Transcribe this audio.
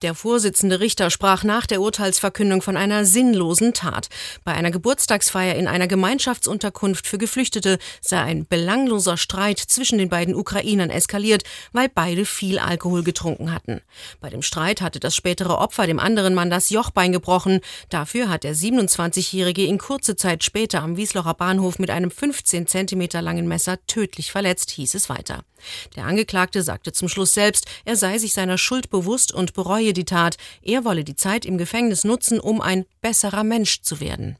Der Vorsitzende Richter sprach nach der Urteilsverkündung von einer sinnlosen Tat. Bei einer Geburtstagsfeier in einer Gemeinschaftsunterkunft für Geflüchtete sei ein belangloser Streit zwischen den beiden Ukrainern eskaliert, weil beide viel Alkohol getrunken hatten. Bei dem Streit hatte das spätere Opfer dem anderen Mann das Jochbein gebrochen. Dafür hat der 27-Jährige ihn kurze Zeit später am Wieslocher Bahnhof mit einem 15 Zentimeter langen Messer tödlich verletzt, hieß es weiter. Der Angeklagte sagte zum Schluss selbst, er sei sich seiner Schuld bewusst und bereue die Tat. Er wolle die Zeit im Gefängnis nutzen, um ein besserer Mensch zu werden.